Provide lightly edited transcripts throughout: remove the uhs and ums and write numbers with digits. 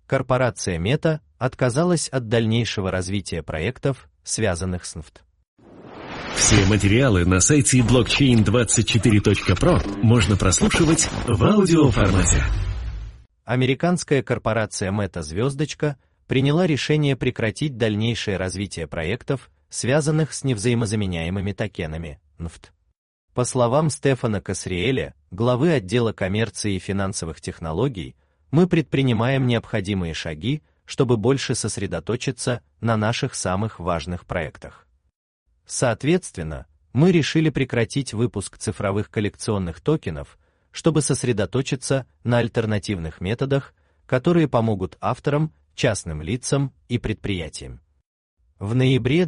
корпорация Meta отказалась от дальнейшего развития проектов, связанных с NFT. Все материалы на сайте blockchain24.pro можно прослушивать в аудиоформате. Американская корпорация Meta звездочка приняла решение прекратить дальнейшее развитие проектов, связанных с невзаимозаменяемыми токенами NFT. По словам Стефана Касриэля, главы отдела коммерции и финансовых технологий, мы предпринимаем необходимые шаги, чтобы больше сосредоточиться на наших самых важных проектах. Соответственно, мы решили прекратить выпуск цифровых коллекционных токенов, чтобы сосредоточиться на альтернативных методах, которые помогут авторам, частным лицам и предприятиям. В ноябре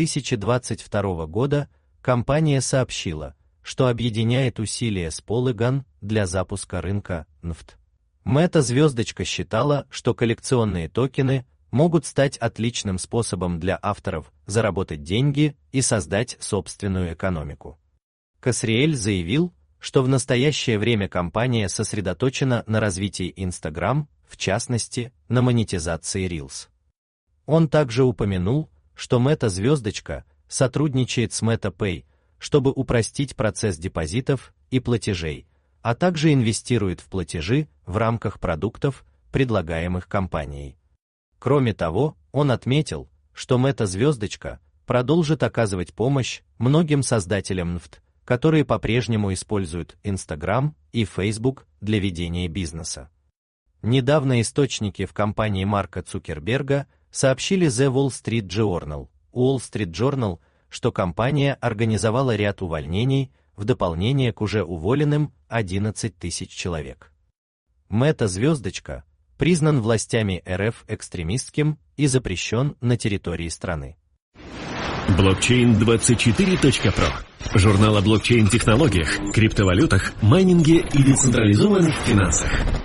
2022 года компания сообщила, что объединяет усилия с Polygon для запуска рынка NFT. Meta звездочка считала, что коллекционные токены могут стать отличным способом для авторов заработать деньги и создать собственную экономику. Касриэль заявил, что в настоящее время компания сосредоточена на развитии Instagram, в частности, на монетизации Reels. Он также упомянул, что Meta звездочка сотрудничает с MetaPay, чтобы упростить процесс депозитов и платежей, а также инвестирует в платежи в рамках продуктов, предлагаемых компанией. Кроме того, он отметил, что Meta звездочка продолжит оказывать помощь многим создателям NFT, которые по-прежнему используют Instagram и Facebook для ведения бизнеса. Недавно источники в компании Марка Цукерберга сообщили The Wall Street Journal, что компания организовала ряд увольнений в дополнение к уже уволенным 11 тысяч человек. Meta звездочка признан властями РФ экстремистским и запрещен на территории страны. Blockchain24.pro. Журнал о блокчейн-технологиях, криптовалютах, майнинге и децентрализованных финансах.